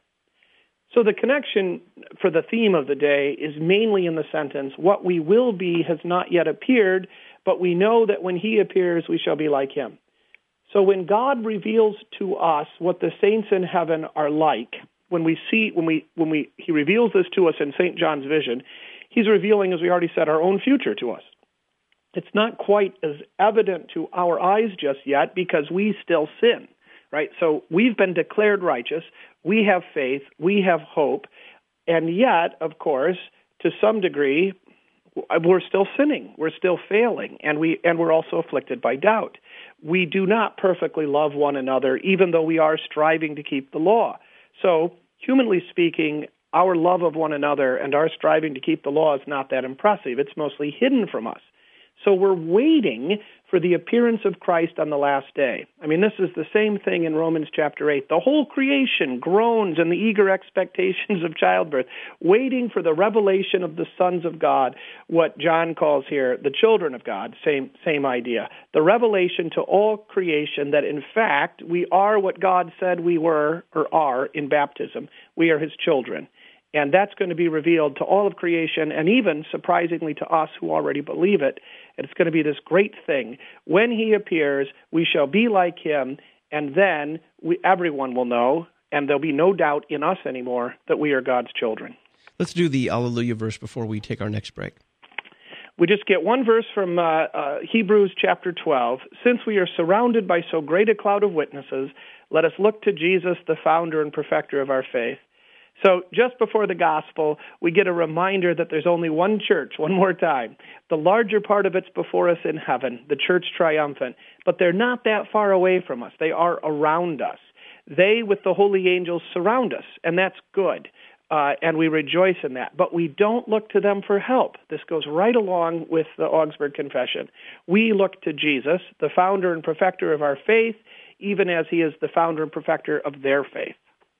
So the connection for the theme of the day is mainly in the sentence, what we will be has not yet appeared, but we know that when he appears, we shall be like him. So when God reveals to us what the saints in heaven are like, when we see, when we, when we, he reveals this to us in Saint John's vision, he's revealing, as we already said, our own future to us. It's not quite as evident to our eyes just yet because we still sin, right? So we've been declared righteous, we have faith, we have hope, and yet, of course, to some degree, we're still sinning, we're still failing, and we and we're also afflicted by doubt. We do not perfectly love one another, even though we are striving to keep the law. So, humanly speaking, our love of one another and our striving to keep the law is not that impressive. It's mostly hidden from us. So we're waiting for the appearance of Christ on the last day. I mean, this is the same thing in Romans chapter eight. The whole creation groans in the eager expectations of childbirth, waiting for the revelation of the sons of God, what John calls here the children of God, same, same idea. The revelation to all creation that, in fact, we are what God said we were or are in baptism. We are his children. And that's going to be revealed to all of creation and even, surprisingly, to us who already believe it. And it's going to be this great thing. When he appears, we shall be like him, and then we, everyone will know, and there'll be no doubt in us anymore that we are God's children. Let's do the Alleluia verse before we take our next break. We just get one verse from uh, uh, Hebrews chapter twelve. Since we are surrounded by so great a cloud of witnesses, let us look to Jesus, the founder and perfecter of our faith. So just before the gospel, we get a reminder that there's only one church, one more time. The larger part of it's before us in heaven, the church triumphant. But they're not that far away from us. They are around us. They, with the holy angels, surround us, and that's good. Uh, and we rejoice in that. But we don't look to them for help. This goes right along with the Augsburg Confession. We look to Jesus, the founder and perfecter of our faith, even as he is the founder and perfecter of their faith.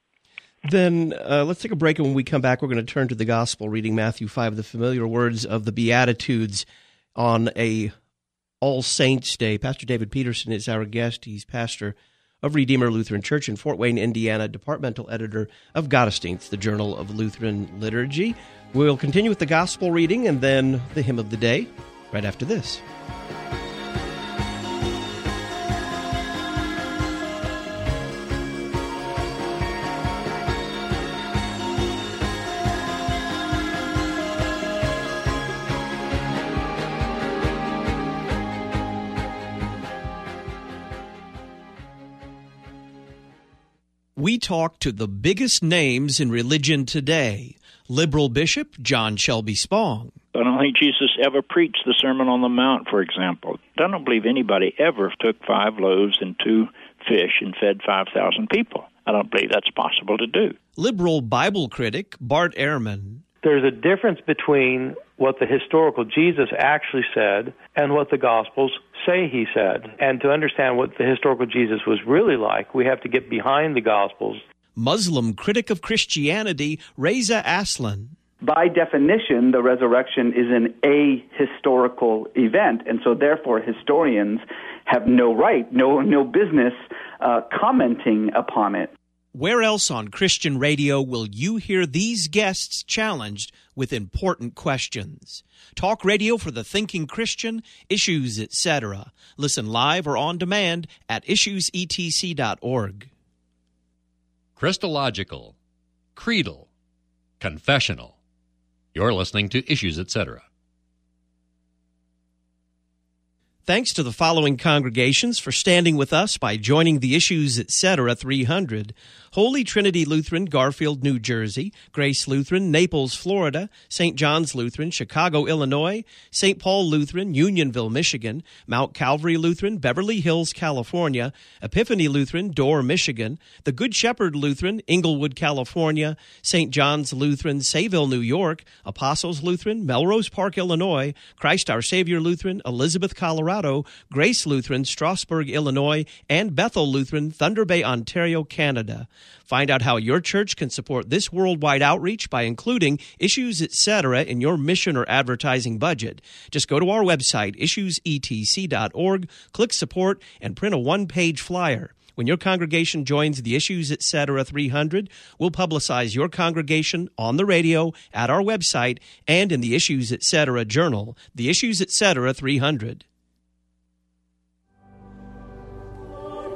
Then uh, let's take a break, and when we come back, we're going to turn to the gospel, reading Matthew five, the familiar words of the Beatitudes on a All Saints Day. Pastor David Peterson is our guest. He's pastor of Redeemer Lutheran Church in Fort Wayne, Indiana, departmental editor of Gottesdienst, the Journal of Lutheran Liturgy. We'll continue with the gospel reading and then the hymn of the day right after this. We talk to the biggest names in religion today. Liberal Bishop John Shelby Spong. I don't think Jesus ever preached the Sermon on the Mount, for example. I don't believe anybody ever took five loaves and two fish and fed five thousand people. I don't believe that's possible to do. Liberal Bible critic Bart Ehrman. There's a difference between what the historical Jesus actually said and what the Gospels say he said. And to understand what the historical Jesus was really like, we have to get behind the Gospels. Muslim critic of Christianity Reza Aslan. By definition, the resurrection is an ahistorical event, and so therefore historians have no right, no, no business uh, commenting upon it. Where else on Christian radio will you hear these guests challenged with important questions? Talk radio for the thinking Christian, Issues, et cetera. Listen live or on demand at issues e t c dot org. Christological, creedal, confessional. You're listening to Issues, et cetera. Thanks to the following congregations for standing with us by joining the Issues, et cetera. three hundred. Holy Trinity Lutheran, Garfield, New Jersey. Grace Lutheran, Naples, Florida. Saint John's Lutheran, Chicago, Illinois. Saint Paul Lutheran, Unionville, Michigan. Mount Calvary Lutheran, Beverly Hills, California. Epiphany Lutheran, Dorr, Michigan. The Good Shepherd Lutheran, Inglewood, California. Saint John's Lutheran, Sayville, New York. Apostles Lutheran, Melrose Park, Illinois. Christ Our Savior Lutheran, Elizabeth, Colorado. Grace Lutheran, Strasburg, Illinois. And Bethel Lutheran, Thunder Bay, Ontario, Canada. Find out how your church can support this worldwide outreach by including Issues, et cetera in your mission or advertising budget. Just go to our website, issues e t c dot org, click Support, and print a one-page flyer. When your congregation joins the Issues, et cetera three hundred, we'll publicize your congregation on the radio, at our website, and in the Issues, et cetera journal, the Issues, et cetera three hundred.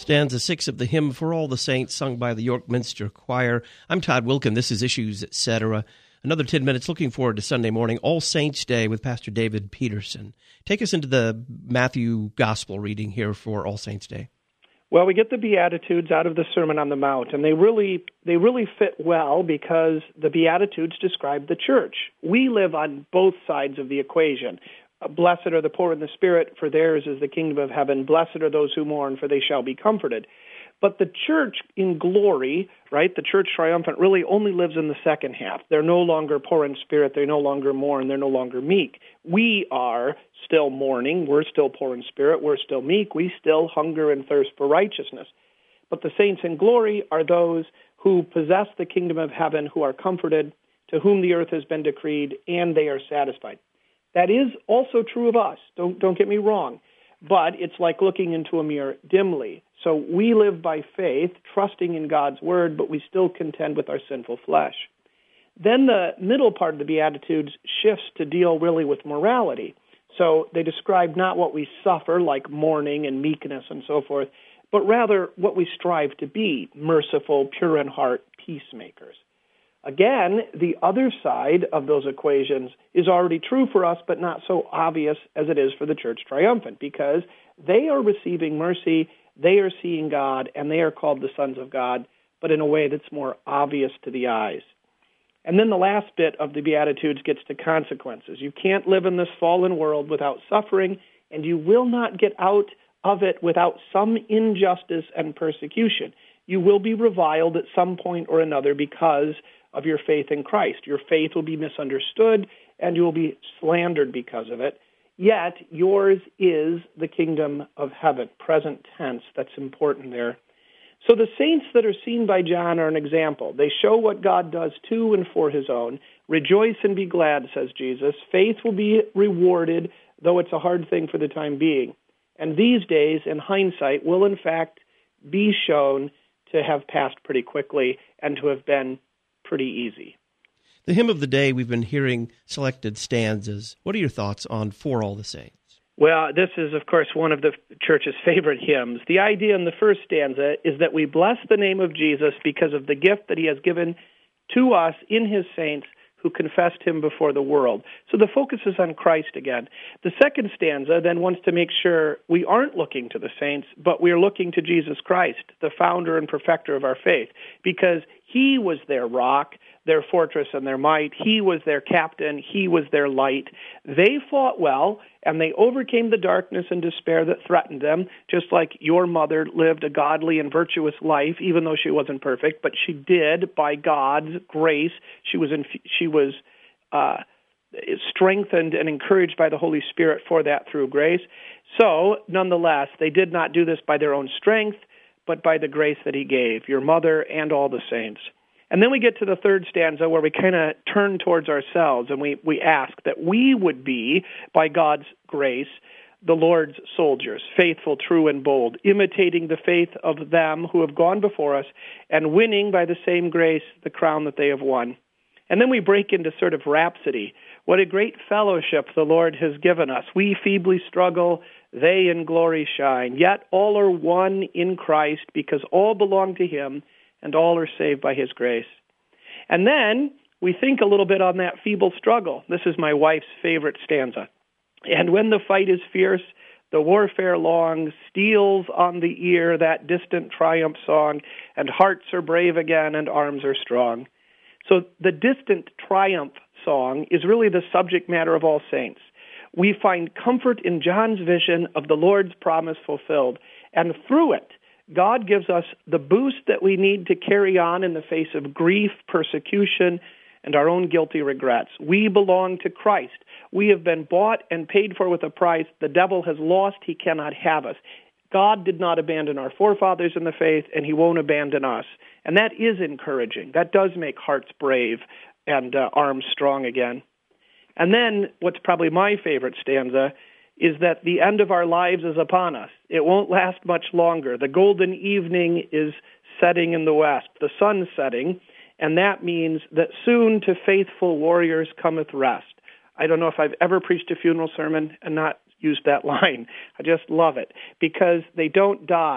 Stanza six of the hymn For All the Saints, sung by the York Minster Choir. I'm Todd Wilkin. This is Issues, et cetera. Another ten minutes. Looking forward to Sunday morning, All Saints Day with Pastor David Peterson. Take us into the Matthew Gospel reading here for All Saints Day. Well, we get the Beatitudes out of the Sermon on the Mount, and they really they really fit well because the Beatitudes describe the church. We live on both sides of the equation. Blessed are the poor in the spirit, for theirs is the kingdom of heaven. Blessed are those who mourn, for they shall be comforted. But the church in glory, right, the church triumphant, really only lives in the second half. They're no longer poor in spirit. They no longer mourn. They're no longer meek. We are still mourning. We're still poor in spirit. We're still meek. We still hunger and thirst for righteousness. But the saints in glory are those who possess the kingdom of heaven, who are comforted, to whom the earth has been decreed, and they are satisfied. That is also true of us. Don't don't get me wrong. But it's like looking into a mirror dimly. So we live by faith, trusting in God's word, but we still contend with our sinful flesh. Then the middle part of the Beatitudes shifts to deal really with morality. So they describe not what we suffer, like mourning and meekness and so forth, but rather what we strive to be, merciful, pure in heart, peacemakers. Again, the other side of those equations is already true for us, but not so obvious as it is for the church triumphant, because they are receiving mercy, they are seeing God, and they are called the sons of God, but in a way that's more obvious to the eyes. And then the last bit of the Beatitudes gets to consequences. You can't live in this fallen world without suffering, and you will not get out of it without some injustice and persecution. You will be reviled at some point or another because of your faith in Christ. Your faith will be misunderstood, and you will be slandered because of it. Yet, yours is the kingdom of heaven, present tense. That's important there. So the saints that are seen by John are an example. They show what God does to and for his own. Rejoice and be glad, says Jesus. Faith will be rewarded, though it's a hard thing for the time being. And these days, in hindsight, will in fact be shown to have passed pretty quickly and to have been pretty easy. The hymn of the day, we've been hearing selected stanzas. What are your thoughts on For All the Saints? Well, this is, of course, one of the church's favorite hymns. The idea in the first stanza is that we bless the name of Jesus because of the gift that he has given to us in his saints who confessed him before the world. So the focus is on Christ again. The second stanza then wants to make sure we aren't looking to the saints, but we're looking to Jesus Christ, the founder and perfecter of our faith, because he was their rock, their fortress, and their might. He was their captain. He was their light. They fought well, and they overcame the darkness and despair that threatened them, just like your mother lived a godly and virtuous life, even though she wasn't perfect, but she did by God's grace. She was in, she was uh, strengthened and encouraged by the Holy Spirit for that through grace. So, nonetheless, they did not do this by their own strength, but by the grace that he gave, your mother and all the saints. And then we get to the third stanza where we kind of turn towards ourselves and we, we ask that we would be, by God's grace, the Lord's soldiers, faithful, true, and bold, imitating the faith of them who have gone before us and winning by the same grace the crown that they have won. And then we break into sort of rhapsody. What a great fellowship the Lord has given us. We feebly struggle, they in glory shine. Yet all are one in Christ because all belong to him and all are saved by his grace. And then we think a little bit on that feeble struggle. This is my wife's favorite stanza. And when the fight is fierce, the warfare long, steals on the ear that distant triumph song, and hearts are brave again and arms are strong. So the distant triumph song is really the subject matter of All Saints. We find comfort in John's vision of the Lord's promise fulfilled, and through it, God gives us the boost that we need to carry on in the face of grief, persecution, and our own guilty regrets. We belong to Christ. We have been bought and paid for with a price. The devil has lost. He cannot have us. God did not abandon our forefathers in the faith, and he won't abandon us. And that is encouraging. That does make hearts brave and uh, arms strong again. And then what's probably my favorite stanza is that the end of our lives is upon us. It won't last much longer. The golden evening is setting in the west, the sun setting, and that means that soon to faithful warriors cometh rest. I don't know if I've ever preached a funeral sermon and not used that line. I just love it because they don't die.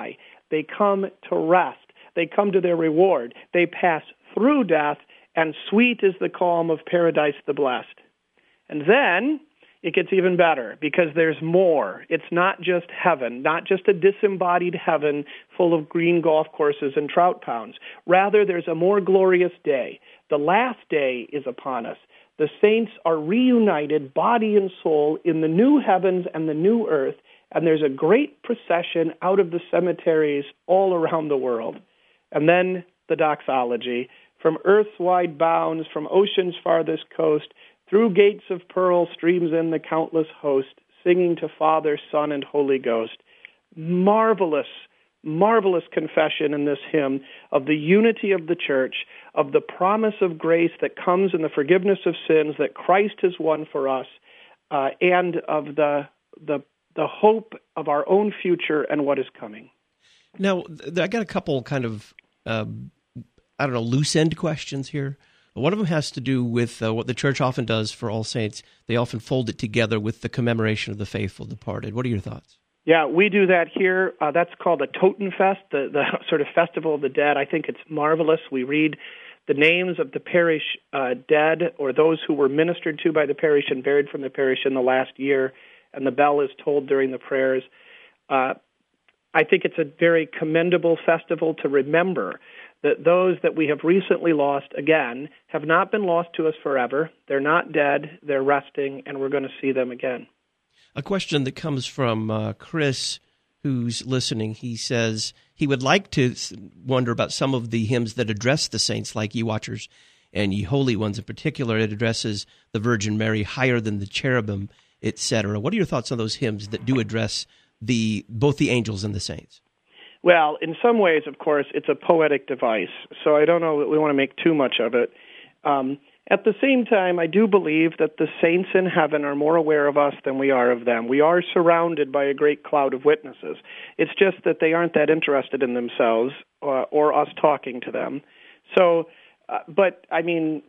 They come to rest. They come to their reward. They pass through death, and sweet is the calm of paradise the blessed. And then it gets even better because there's more. It's not just heaven, not just a disembodied heaven full of green golf courses and trout pounds. Rather, there's a more glorious day. The last day is upon us. The saints are reunited, body and soul, in the new heavens and the new earth, and there's a great procession out of the cemeteries all around the world. And then the doxology, from earth's wide bounds, from ocean's farthest coast, through gates of pearl streams in the countless host, singing to Father, Son, and Holy Ghost. Marvelous, marvelous confession in this hymn of the unity of the church, of the promise of grace that comes in the forgiveness of sins that Christ has won for us, uh, and of the, the, the hope of our own future and what is coming. Now, I got a couple kind of, uh, I don't know, loose-end questions here. One of them has to do with uh, what the church often does for All Saints. They often fold it together with the commemoration of the faithful departed. What are your thoughts? Yeah, we do that here. Uh, that's called the Totenfest, the, the sort of Festival of the Dead. I think it's marvelous. We read the names of the parish uh, dead or those who were ministered to by the parish and buried from the parish in the last year, and the bell is tolled during the prayers. Uh, I think it's a very commendable festival to remember that those that we have recently lost, again, have not been lost to us forever. They're not dead. They're resting, and we're going to see them again. A question that comes from uh, Chris, who's listening. He says he would like to wonder about some of the hymns that address the saints, like Ye Watchers and Ye Holy Ones in particular. It addresses the Virgin Mary higher than the cherubim, et cetera. What are your thoughts on those hymns that do address the both the angels and the saints? Well, in some ways, of course, it's a poetic device, so I don't know that we want to make too much of it. Um, at the same time, I do believe that the saints in heaven are more aware of us than we are of them. We are surrounded by a great cloud of witnesses. It's just that they aren't that interested in themselves uh, or us talking to them. So, uh, but, I mean,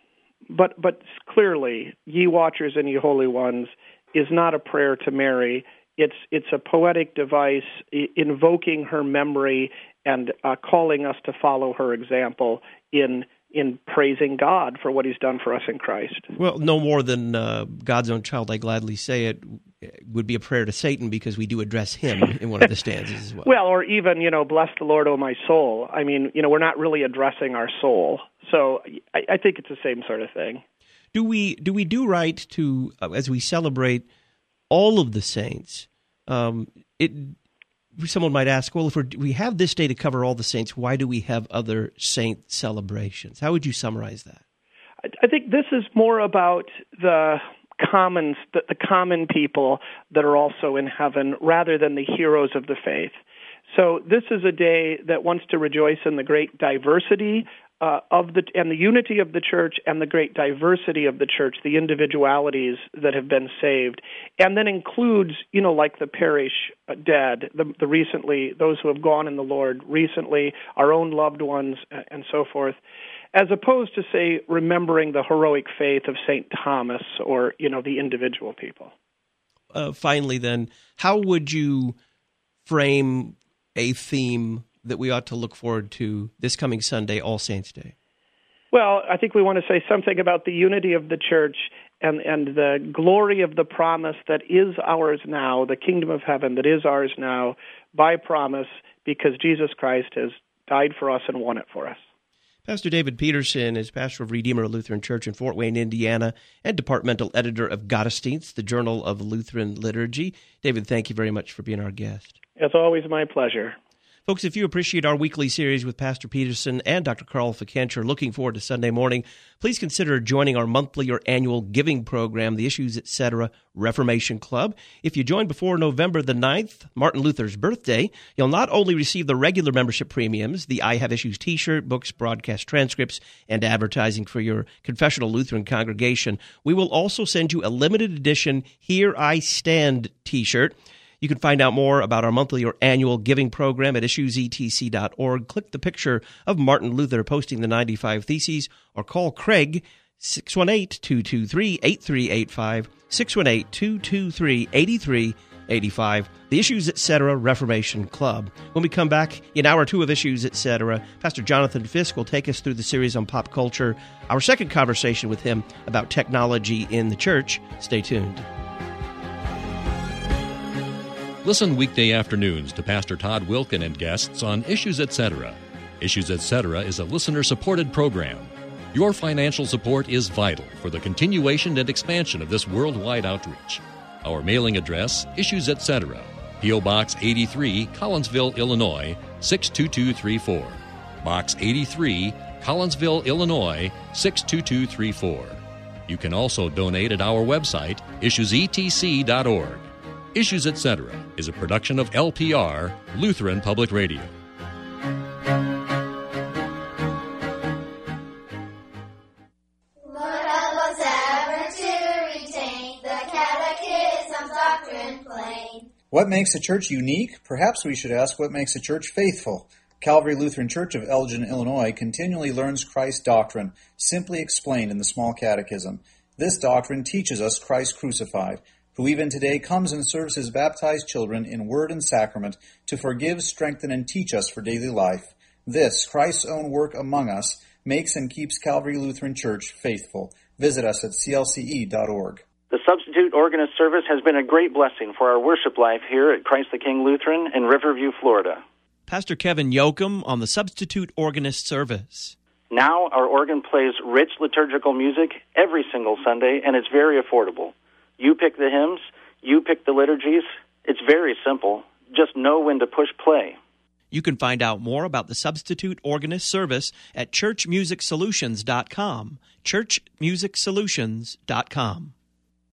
but but clearly, Ye Watchers and Ye Holy Ones is not a prayer to Mary. It's it's a poetic device invoking her memory and uh, calling us to follow her example in in praising God for what he's done for us in Christ. Well, no more than uh, God's own child, I gladly say it, would be a prayer to Satan, because we do address him in one of the stanzas as well. Well, or even, you know, bless the Lord, O my soul. I mean, you know, we're not really addressing our soul. So I, I think it's the same sort of thing. Do we do, we do right to, uh, as we celebrate all of the saints, um, it someone might ask, well, if we're, we have this day to cover all the saints, why do we have other saint celebrations? How would you summarize that? I think this is more about the commons, the, the common people that are also in heaven, rather than the heroes of the faith. So this is a day that wants to rejoice in the great diversity uh, of the and the unity of the church and the great diversity of the church, the individualities that have been saved, and then includes, you know, like the parish dead, the, the recently, those who have gone in the Lord recently, our own loved ones, and so forth, as opposed to, say, remembering the heroic faith of Saint Thomas or, you know, the individual people. Uh, finally, then, how would you frame a theme that we ought to look forward to this coming Sunday, All Saints' Day? Well, I think we want to say something about the unity of the church and, and the glory of the promise that is ours now, the kingdom of heaven that is ours now by promise, because Jesus Christ has died for us and won it for us. Pastor David Peterson is pastor of Redeemer Lutheran Church in Fort Wayne, Indiana, and departmental editor of Gottesdienst, the Journal of Lutheran Liturgy. David, thank you very much for being our guest. It's always my pleasure. Folks, if you appreciate our weekly series with Pastor Peterson and Doctor Carl Fikencher, looking forward to Sunday morning, please consider joining our monthly or annual giving program, the Issues, et cetera, Reformation Club. If you join before November the ninth, Martin Luther's birthday, you'll not only receive the regular membership premiums, the I Have Issues t-shirt, books, broadcast transcripts, and advertising for your confessional Lutheran congregation, we will also send you a limited edition Here I Stand t-shirt. You can find out more about our monthly or annual giving program at issues e t c dot org. Click the picture of Martin Luther posting the ninety-five Theses, or call Craig, six one eight, two two three, eight three eight five, six one eight, two two three, eight three eighty-five, the Issues Etc. Reformation Club. When we come back in hour two of Issues Etc., Pastor Jonathan Fisk will take us through the series on pop culture, our second conversation with him about technology in the church. Stay tuned. Listen weekday afternoons to Pastor Todd Wilkin and guests on Issues Etc. Issues Etc. is a listener-supported program. Your financial support is vital for the continuation and expansion of this worldwide outreach. Our mailing address, Issues Etc., P O. Box eighty-three, Collinsville, Illinois, six two two three four. Box eighty-three, Collinsville, Illinois, six two two three four. You can also donate at our website, issues e t c dot org. Issues Etc. is a production of L P R, Lutheran Public Radio. What makes a church unique? Perhaps we should ask what makes a church faithful. Calvary Lutheran Church of Elgin, Illinois continually learns Christ's doctrine, simply explained in the Small Catechism. This doctrine teaches us Christ crucified, who even today comes and serves his baptized children in word and sacrament to forgive, strengthen, and teach us for daily life. This, Christ's own work among us, makes and keeps Calvary Lutheran Church faithful. Visit us at c l c e dot org. The Substitute Organist service has been a great blessing for our worship life here at Christ the King Lutheran in Riverview, Florida. Pastor Kevin Yoakum on the Substitute Organist service. Now our organ plays rich liturgical music every single Sunday, and it's very affordable. You pick the hymns, you pick the liturgies. It's very simple. Just know when to push play. You can find out more about the Substitute Organist service at church music solutions dot com. church music solutions dot com.